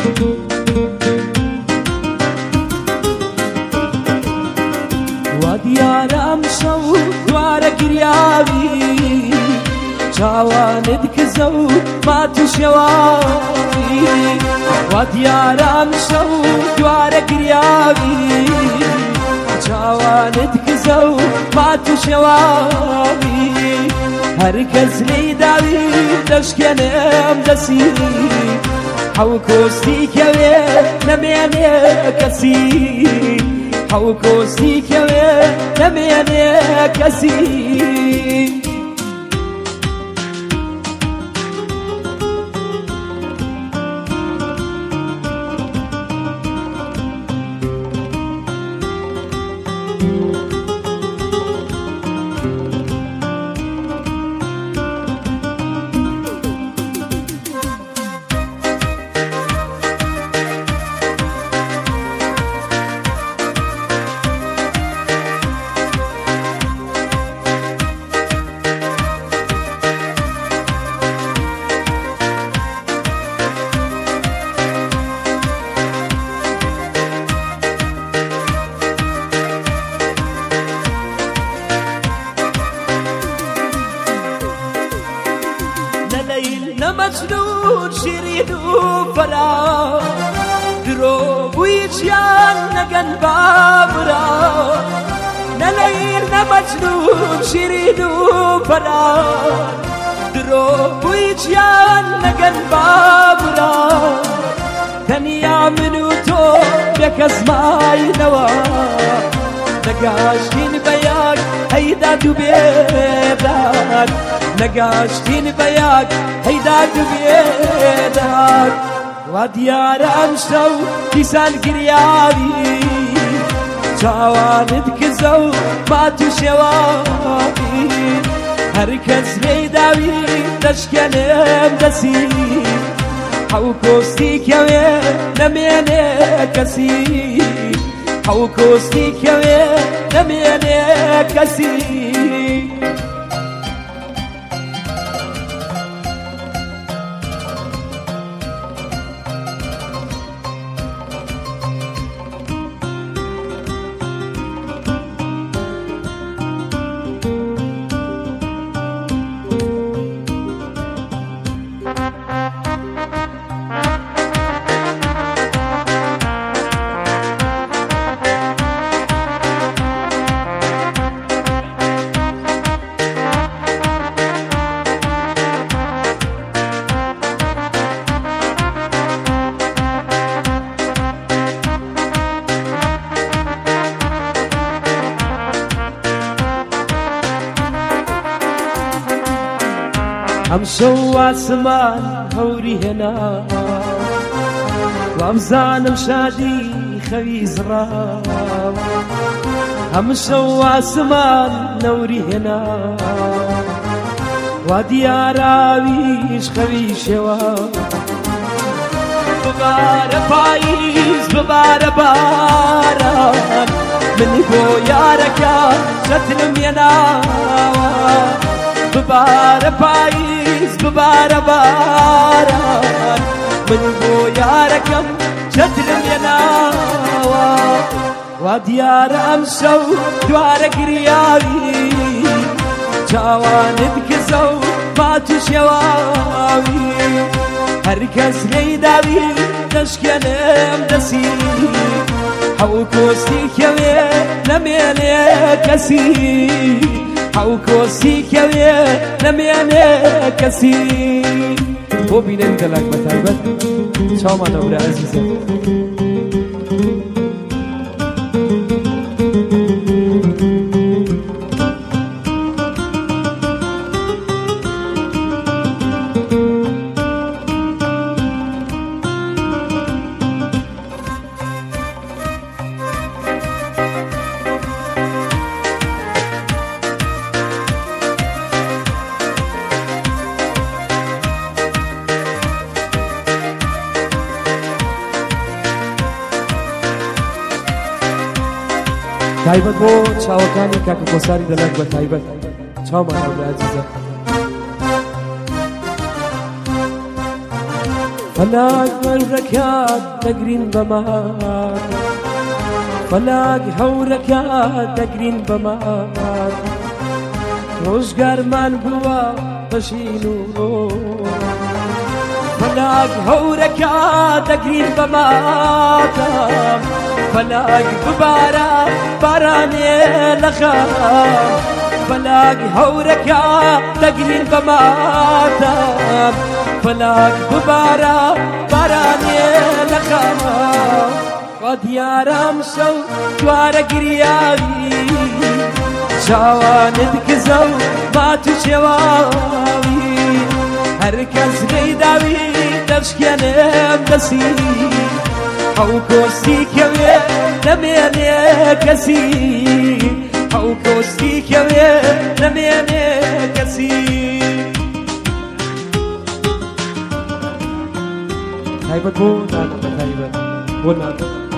وديارم شو دوار گریاوی چاوانت کزو ما تو شواوی وديارم شو دوار گریاوی چاوانت کزو ما تو شواوی هر کس لیداوی دشکنم دسی حو کوستی کوی نمینه کسی حو کوستی کوی نمینه کسی مجنون شيرين وفرا دروب ويجيان نقن بابرا نليل مجنون شيرين وفرا دروب ويجيان نقن بابرا تنيا منو تو بكز ماي نوا نقاشتين بياك هيدا دبيدك نقاشتين بياك هيدا دبيدك وديارم شو كيسان قريابي جوانت كزو ما تشوابي هركز ليداوي تشكنم دسي حو كوستي كوي نميني كسي حو كوستي كوي نميني كسي هم شو عسمان هوري هنا وامزانم شادي خوي زراب هم شو عسمان نوري هنا ودياراويش خوي شواب ببار پاییز ببار باران من بو یارکا شتلم یناوا ببار پاییز ببار باران من بو یارکم شتلم یناوا وديارم شو دوار گریاوی جوانت کزو باتو شواوی هركز ليداوي تشكنم دسي حو كوستي كوي لميني كسي حو كوستي كوي لميني كسي بو بين انت لك بتعبت شو ما نوري عزيزة تایبت بو چاوکانی که کوساری دلک با تایبت چاو من اول عزیزه فەلاک هەورەکات دەگرین بەمان فەلاک هەورەکات دەگرین بەمان ڕۆژگارمان بووە بەژین و فەلاک هەورەکات دەگرین بەماتام فەلاک ببارە بارانێ لە خام فەلاک هەورەکات دەگرین بەماتام فەلاک ببارە بارانێ لە خام وا دیارم شەو جوارە گریاوی چاوانت گزە و بات و چێواوی هەر کەس لێداوی دەشکێنێم دەسی ئەو کۆستی کەوێ نەمێنێ کەسی ئەو کۆستی کەوێ نەمێنێ کەسی تایبەت بۆ نانە تایبەت بۆ نانە